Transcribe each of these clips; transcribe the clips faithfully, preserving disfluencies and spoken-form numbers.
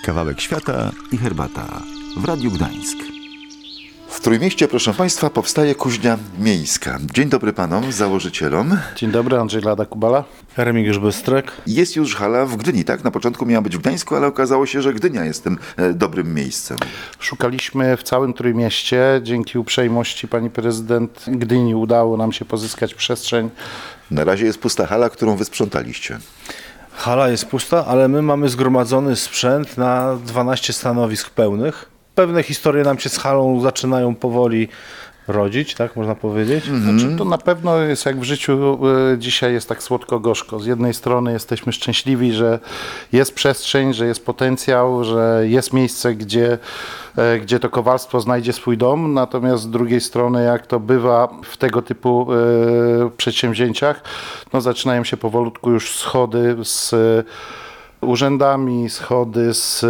Kawałek świata i herbata w Radiu Gdańsk. W Trójmieście, proszę Państwa, powstaje kuźnia miejska. Dzień dobry Panom, założycielom. Dzień dobry, Andrzej Lada-Kubala. Remigiusz Bystrek. Jest już hala w Gdyni, tak? Na początku miała być w Gdańsku, ale okazało się, że Gdynia jest tym e, dobrym miejscem. Szukaliśmy w całym Trójmieście. Dzięki uprzejmości pani prezydent Gdyni udało nam się pozyskać przestrzeń. Na razie jest pusta hala, którą wy sprzątaliście. Hala jest pusta, ale my mamy zgromadzony sprzęt na dwanaście stanowisk pełnych. Pewne historie nam się z halą zaczynają powoli rodzić, tak można powiedzieć? Znaczy, to na pewno jest jak w życiu, y, dzisiaj jest tak słodko-gorzko. Z jednej strony jesteśmy szczęśliwi, że jest przestrzeń, że jest potencjał, że jest miejsce, gdzie, y, gdzie to kowalstwo znajdzie swój dom, natomiast z drugiej strony, jak to bywa w tego typu y, przedsięwzięciach, no zaczynają się powolutku już schody z urzędami, schody z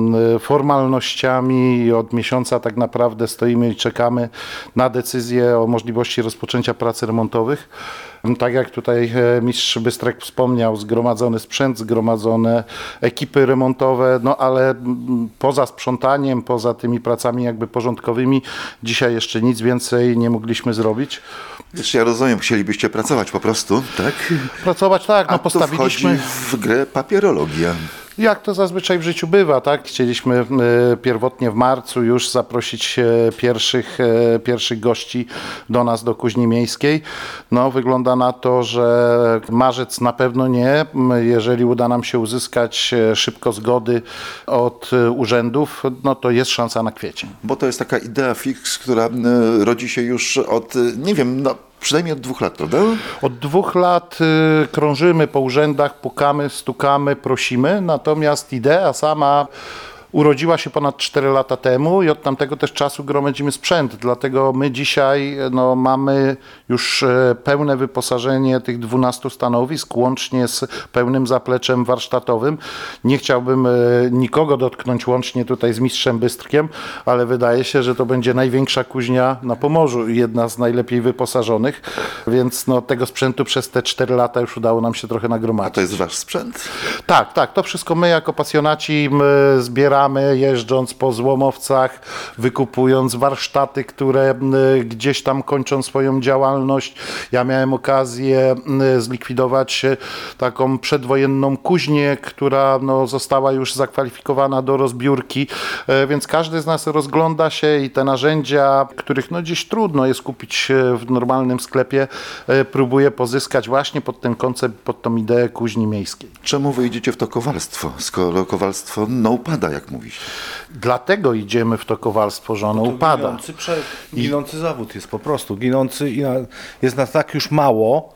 formalnościami i od miesiąca tak naprawdę stoimy i czekamy na decyzję o możliwości rozpoczęcia prac remontowych. Tak jak tutaj mistrz Bystrek wspomniał, zgromadzony sprzęt, zgromadzone ekipy remontowe, no ale poza sprzątaniem, poza tymi pracami jakby porządkowymi, dzisiaj jeszcze nic więcej nie mogliśmy zrobić. Wiesz, ja rozumiem, chcielibyście pracować po prostu, tak? Pracować tak, no A tu postawiliśmy... wchodzi w grę papierologia. Jak to zazwyczaj w życiu bywa, tak? Chcieliśmy e, pierwotnie w marcu już zaprosić e, pierwszych, e, pierwszych gości do nas, do Kuźni Miejskiej. No, wygląda na to, że marzec na pewno nie. Jeżeli uda nam się uzyskać e, szybko zgody od e, urzędów, no to jest szansa na kwiecień. Bo to jest taka idea fix, która e, rodzi się już od, e, nie wiem, no przynajmniej od dwóch lat, prawda? Od dwóch lat y, krążymy po urzędach, pukamy, stukamy, prosimy, natomiast idea sama urodziła się ponad cztery lata temu i od tamtego też czasu gromadzimy sprzęt, dlatego my dzisiaj no, mamy już e, pełne wyposażenie tych dwunastu stanowisk, łącznie z pełnym zapleczem warsztatowym. Nie chciałbym e, nikogo dotknąć łącznie tutaj z mistrzem Bystrkiem, ale wydaje się, że to będzie największa kuźnia na Pomorzu i jedna z najlepiej wyposażonych, więc no, tego sprzętu przez te cztery lata już udało nam się trochę A nagromadzić. to jest wasz sprzęt? Tak, tak, to wszystko my jako pasjonaci my zbieramy, jeżdżąc po złomowcach, wykupując warsztaty, które y, gdzieś tam kończą swoją działalność. Ja miałem okazję y, zlikwidować y, taką przedwojenną kuźnię, która no, została już zakwalifikowana do rozbiórki, y, więc każdy z nas rozgląda się i te narzędzia, których no, dziś trudno jest kupić y, w normalnym sklepie, y, próbuje pozyskać właśnie pod ten koncept, pod tą ideę kuźni miejskiej. Czemu wy idziecie w to kowalstwo, skoro kowalstwo no upada, jak mówisz? Dlatego idziemy w to kowalstwo, że ono upada. Ginący, prze... ginący zawód jest po prostu. Ginący i na... jest nas tak już mało,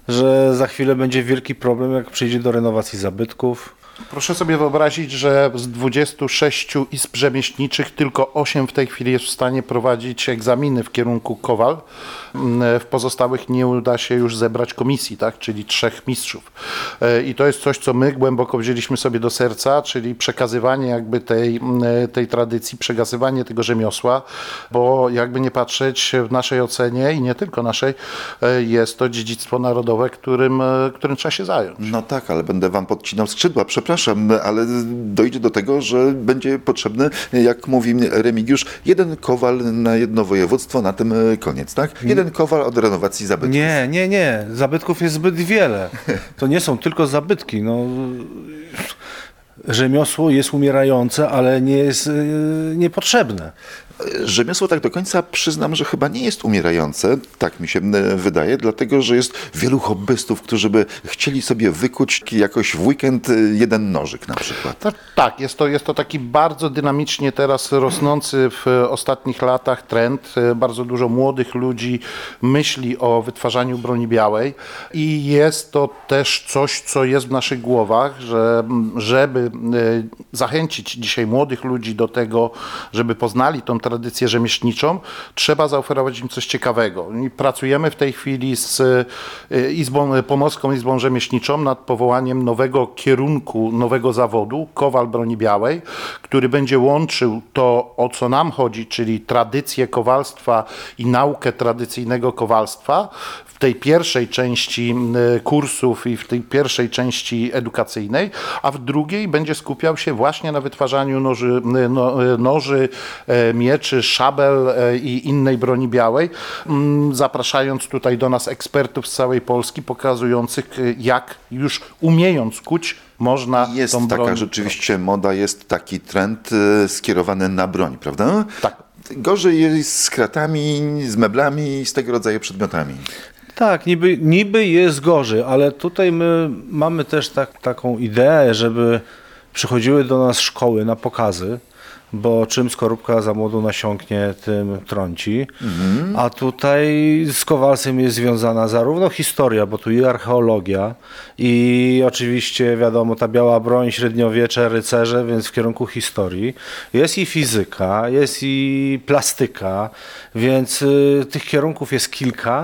że za chwilę będzie wielki problem, jak przyjdzie do renowacji zabytków. Proszę sobie wyobrazić, że z dwudziestu sześciu izb rzemieślniczych tylko osiem w tej chwili jest w stanie prowadzić egzaminy w kierunku kowal. W pozostałych nie uda się już zebrać komisji, tak? Czyli trzech mistrzów. I to jest coś, co my głęboko wzięliśmy sobie do serca, czyli przekazywanie jakby tej, tej tradycji, przekazywanie tego rzemiosła, bo jakby nie patrzeć, w naszej ocenie i nie tylko naszej, jest to dziedzictwo narodowe, którym, którym trzeba się zająć. No tak, ale będę wam podcinał skrzydła, przepraszam, ale dojdzie do tego, że będzie potrzebny, jak mówi Remigiusz, jeden kowal na jedno województwo, na tym koniec, tak? Jeden kowal od renowacji zabytków. Nie, nie, nie. Zabytków jest zbyt wiele. To nie są tylko zabytki. No, rzemiosło jest umierające, ale nie jest yy, niepotrzebne. Rzemiosło tak do końca przyznam, że chyba nie jest umierające, tak mi się wydaje, dlatego że jest wielu hobbystów, którzy by chcieli sobie wykuć jakoś w weekend jeden nożyk na przykład. To, tak, jest to, jest to taki bardzo dynamicznie teraz rosnący w ostatnich latach trend. Bardzo dużo młodych ludzi myśli o wytwarzaniu broni białej i jest to też coś, co jest w naszych głowach, że żeby zachęcić dzisiaj młodych ludzi do tego, żeby poznali tą tradycję rzemieślniczą, trzeba zaoferować im coś ciekawego. I pracujemy w tej chwili z Izbą, Pomorską Izbą Rzemieślniczą nad powołaniem nowego kierunku, nowego zawodu, kowal broni białej, który będzie łączył to, o co nam chodzi, czyli tradycję kowalstwa i naukę tradycyjnego kowalstwa, w tej pierwszej części y, kursów i w tej pierwszej części edukacyjnej, a w drugiej będzie skupiał się właśnie na wytwarzaniu noży, y, no, y, noży y, mieczy, szabel y, i innej broni białej, y, zapraszając tutaj do nas ekspertów z całej Polski, pokazujących y, jak już umiejąc kuć można Jest tą broń... taka rzeczywiście moda, jest taki trend y, skierowany na broń, prawda? Tak. Gorzej jest z kratami, z meblami i z tego rodzaju przedmiotami. Tak, niby, niby jest gorzej, ale tutaj my mamy też tak, taką ideę, żeby przychodziły do nas szkoły na pokazy, bo czym skorupka za młodu nasiąknie, tym trąci. Mhm. A tutaj z Kowalskiem jest związana zarówno historia, bo tu i archeologia, i oczywiście wiadomo ta biała broń, średniowiecze, rycerze, więc w kierunku historii. Jest i fizyka, jest i plastyka, więc y, tych kierunków jest kilka.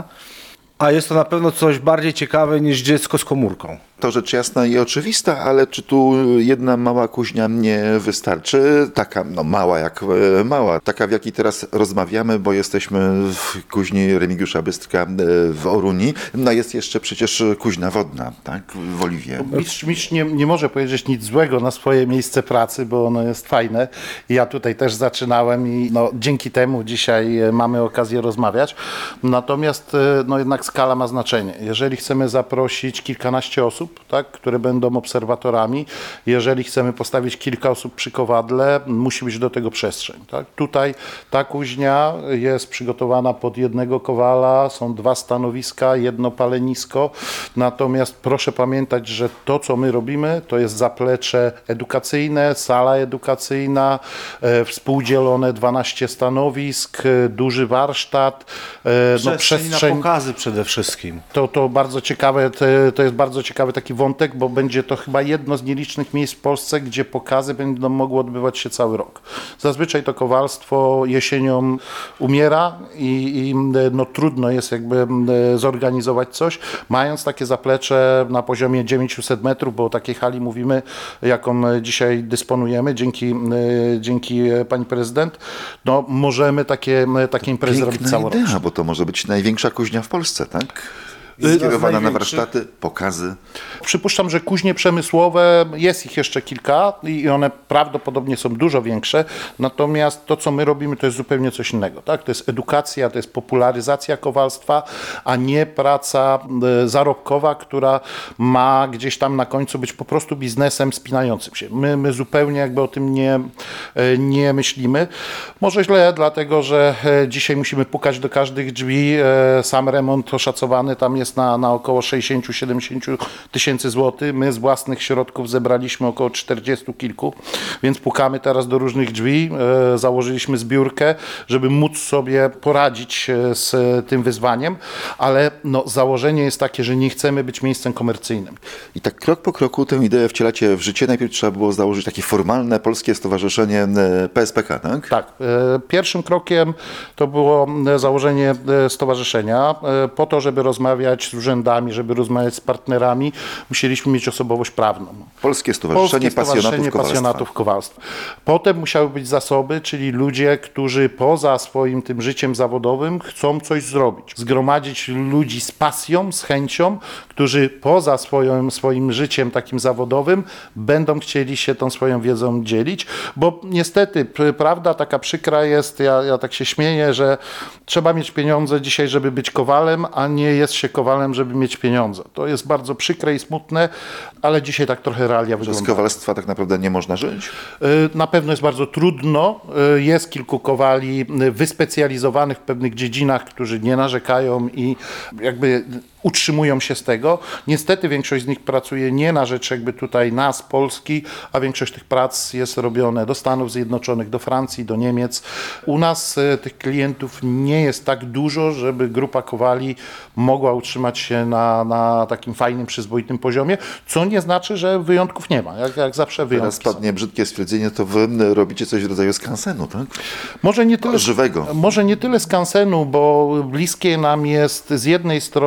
A jest to na pewno coś bardziej ciekawe niż dziecko z komórką. To rzecz jasna i oczywista, ale czy tu jedna mała kuźnia nie wystarczy? Taka, no mała jak e, mała, taka w jakiej teraz rozmawiamy, bo jesteśmy w kuźni Remigiusza Bystrka e, w Oruni. No jest jeszcze przecież kuźnia wodna, tak, w Oliwie. Mistrz, mistrz nie, nie może powiedzieć nic złego na swoje miejsce pracy, bo ono jest fajne. Ja tutaj też zaczynałem i no, dzięki temu dzisiaj mamy okazję rozmawiać. Natomiast e, no, jednak skala ma znaczenie. Jeżeli chcemy zaprosić kilkanaście osób, tak, które będą obserwatorami. Jeżeli chcemy postawić kilka osób przy kowadle, musi być do tego przestrzeń. Tak. Tutaj ta kuźnia jest przygotowana pod jednego kowala, są dwa stanowiska, jedno palenisko. Natomiast proszę pamiętać, że to, co my robimy, to jest zaplecze edukacyjne, sala edukacyjna, e, współdzielone dwanaście stanowisk, e, duży warsztat. E, Przestrzeń, no, przestrzeń na pokazy przede wszystkim. To, to bardzo ciekawe, to, to jest bardzo ciekawy taki wątek, bo będzie to chyba jedno z nielicznych miejsc w Polsce, gdzie pokazy będą mogły odbywać się cały rok. Zazwyczaj to kowalstwo jesienią umiera i, i no, trudno jest jakby zorganizować coś. Mając takie zaplecze na poziomie dziewięćset metrów, bo o takiej hali mówimy, jaką dzisiaj dysponujemy, dzięki, dzięki pani prezydent, no możemy takie, takie imprezy robić Piękna całorocznie. idea, bo to może być największa kuźnia w Polsce, tak? Skierowana na warsztaty, pokazy. Przypuszczam, że kuźnie przemysłowe, jest ich jeszcze kilka i one prawdopodobnie są dużo większe, natomiast to, co my robimy, to jest zupełnie coś innego. Tak? To jest edukacja, to jest popularyzacja kowalstwa, a nie praca e, zarobkowa, która ma gdzieś tam na końcu być po prostu biznesem spinającym się. My, my zupełnie jakby o tym nie, e, nie myślimy. Może źle, dlatego że e, dzisiaj musimy pukać do każdych drzwi. E, sam remont oszacowany tam jest na, na około sześćdziesiąt do siedemdziesięciu tysięcy złotych. My z własnych środków zebraliśmy około czterdziestu kilku, więc pukamy teraz do różnych drzwi. E, założyliśmy zbiórkę, żeby móc sobie poradzić z tym wyzwaniem, ale no, założenie jest takie, że nie chcemy być miejscem komercyjnym. I tak krok po kroku tę ideę wcielacie w życie. Najpierw trzeba było założyć takie formalne Polskie Stowarzyszenie e, P S P K, tak? Tak. E, pierwszym krokiem to było założenie e, stowarzyszenia. E, po to, żeby rozmawiać z urzędami, żeby rozmawiać z partnerami, musieliśmy mieć osobowość prawną. Polskie Stowarzyszenie, Polskie Stowarzyszenie Pasjonatów Kowalstwa. Pasjonatów Kowalstwa. Potem musiały być zasoby, czyli ludzie, którzy poza swoim tym życiem zawodowym chcą coś zrobić. Zgromadzić ludzi z pasją, z chęcią, którzy poza swoim, swoim życiem takim zawodowym będą chcieli się tą swoją wiedzą dzielić, bo niestety p- prawda taka przykra jest, ja, ja tak się śmieję, że trzeba mieć pieniądze dzisiaj, żeby być kowalem, a nie jest się kowalem, żeby mieć pieniądze. To jest bardzo przykre i smutne, ale dzisiaj tak trochę realia Że z wygląda. kowalstwa tak naprawdę nie można żyć? Y, Na pewno jest bardzo trudno. Y, Jest kilku kowali y, wyspecjalizowanych w pewnych dziedzinach, którzy nie narzekają i jakby utrzymują się z tego. Niestety większość z nich pracuje nie na rzecz jakby tutaj nas, Polski, a większość tych prac jest robione do Stanów Zjednoczonych, do Francji, do Niemiec. U nas y, tych klientów nie jest tak dużo, żeby grupa kowali mogła utrzymać się na, na takim fajnym, przyzwoitym poziomie, co nie znaczy, że wyjątków nie ma. Jak, jak zawsze wyjątki Teraz są. padnie brzydkie stwierdzenie, to wy robicie coś w rodzaju skansenu, tak? Może nie tyle, Żywego. Może nie tyle skansenu, bo bliskie nam jest z jednej strony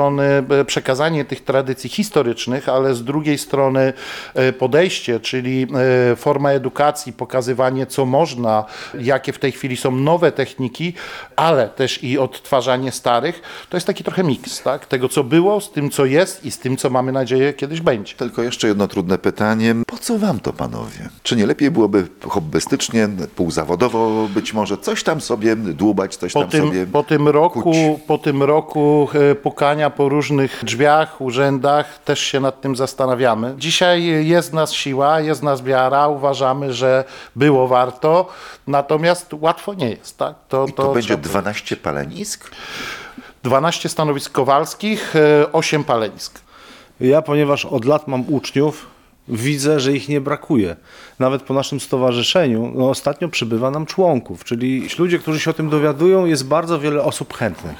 e, przekazanie tych tradycji historycznych, ale z drugiej strony e, podejście, czyli e, forma edukacji, pokazywanie co można, jakie w tej chwili są nowe techniki, ale też i odtwarzanie starych, to jest taki trochę miks, tak? Tego co było, z tym co jest i z tym co mamy nadzieję kiedyś będzie. Tylko jeszcze jedno trudne pytanie. Po co wam to, panowie? Czy nie lepiej byłoby hobbystycznie, półzawodowo być może coś tam sobie dłubać, coś Po tam tym, sobie po tym roku, kuć? po tym roku e, pukania po różnych drzwiach, urzędach, też się nad tym zastanawiamy. Dzisiaj jest nas siła, jest nas wiara, uważamy, że było warto, natomiast łatwo nie jest. Tak? To, I to, będzie trzeba- dwanaście palenisk? dwanaście stanowisk kowalskich, e, osiem palenisk. Ja, ponieważ od lat mam uczniów, widzę, że ich nie brakuje. Nawet po naszym stowarzyszeniu no, ostatnio przybywa nam członków, czyli ludzie, którzy się o tym dowiadują, jest bardzo wiele osób chętnych.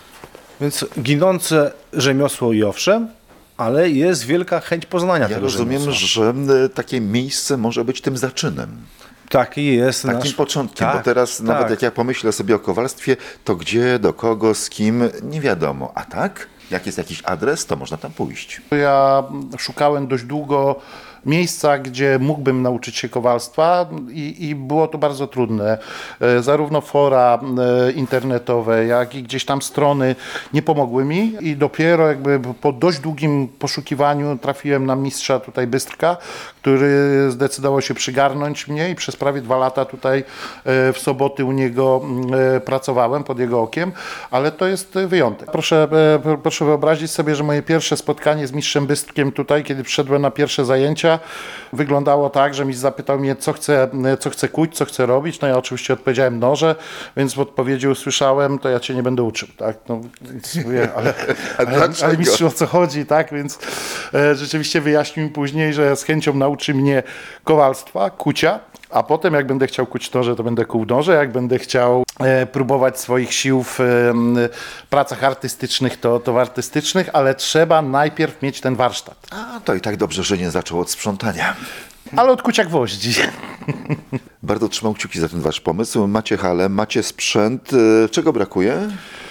Więc ginące rzemiosło i owszem, ale jest wielka chęć poznania Ja tego rozumiem, rzemiosła. że e, takie miejsce może być tym zaczynem. Taki jest Takim nasz... początkiem, tak, bo teraz tak. nawet jak ja pomyślę sobie o kowalstwie, to gdzie, do kogo, z kim, nie wiadomo. A tak? Jak jest jakiś adres, to można tam pójść. Ja szukałem dość długo miejsca, gdzie mógłbym nauczyć się kowalstwa i, i było to bardzo trudne. E, Zarówno fora e, internetowe, jak i gdzieś tam strony nie pomogły mi i dopiero jakby po dość długim poszukiwaniu trafiłem na mistrza tutaj Bystrka, który zdecydował się przygarnąć mnie i przez prawie dwa lata tutaj e, w soboty u niego e, pracowałem pod jego okiem, ale to jest wyjątek. Proszę, e, proszę wyobrazić sobie, że moje pierwsze spotkanie z mistrzem Bystrkiem tutaj, kiedy przyszedłem na pierwsze zajęcia, wyglądało tak, że mistrz zapytał mnie, co chcę, co chcę kuć, co chcę robić. No ja oczywiście odpowiedziałem noże, więc w odpowiedzi usłyszałem, to ja cię nie będę uczył, tak? No, więc mówię, ale, A ale, dlaczego? ale mistrzu, o co chodzi, tak? Więc e, rzeczywiście wyjaśnił mi później, że z chęcią nauczy mnie kowalstwa, kucia, a potem jak będę chciał kuć noże, to będę kuł noże, jak będę chciał e, próbować swoich sił w e, m, pracach artystycznych, to, to w artystycznych, ale trzeba najpierw mieć ten warsztat. A to i tak dobrze, że nie zaczął od sprzątania. Ale od kucia gwoździ. Bardzo trzymam kciuki za ten wasz pomysł. Macie halę, macie sprzęt. E, Czego brakuje?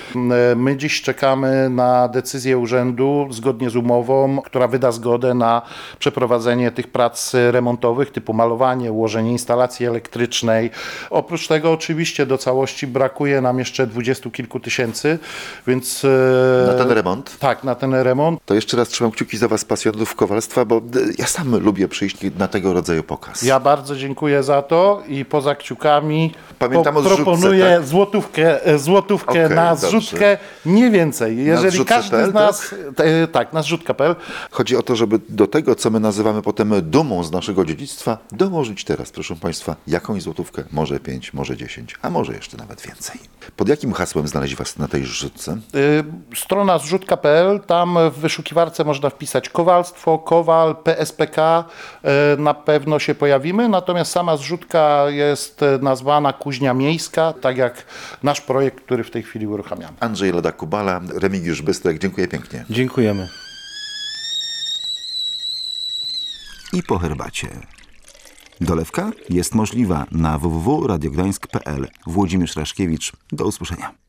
My dziś czekamy na decyzję urzędu zgodnie z umową, która wyda zgodę na przeprowadzenie tych prac remontowych typu malowanie, ułożenie instalacji elektrycznej. Oprócz tego oczywiście do całości brakuje nam jeszcze dwudziestu kilku tysięcy, więc... Na ten remont? Tak, na ten remont. To jeszcze raz trzymam kciuki za was, pasjonatów kowalstwa, bo e, ja sam lubię przyjść na tego rodzaju pokaz. Ja bardzo dziękuję za to i poza kciukami Pamiętam o zrzutce, proponuję tak? złotówkę, e, złotówkę Okej, na dobrze. zrzutkę, nie więcej. Jeżeli zrzutce każdy kropka z pe el, nas... e, Tak, na zrzutka kropka pe el. Chodzi o to, żeby do tego, co my nazywamy potem dumą z naszego dziedzictwa, dołożyć teraz, proszę państwa, jakąś złotówkę, może pięć, może dziesięć, a może jeszcze nawet więcej. Pod jakim hasłem znaleźć was na tej zrzutce? Y, Strona zrzutka kropka pe el, tam w wyszukiwarce można wpisać kowalstwo, kowal, P S P K, y, na pewno się pojawimy, natomiast sama zrzutka jest y, nazwana Kuźnia Miejska, tak jak nasz projekt, który w tej chwili uruchamiamy. Andrzej Lada-Kubala, Remigiusz Bystrek, dziękuję pięknie. Dziękujemy. I po herbacie. Dolewka jest możliwa na w w w kropka radiogdańsk kropka pe el. Włodzimierz Raszkiewicz. Do usłyszenia.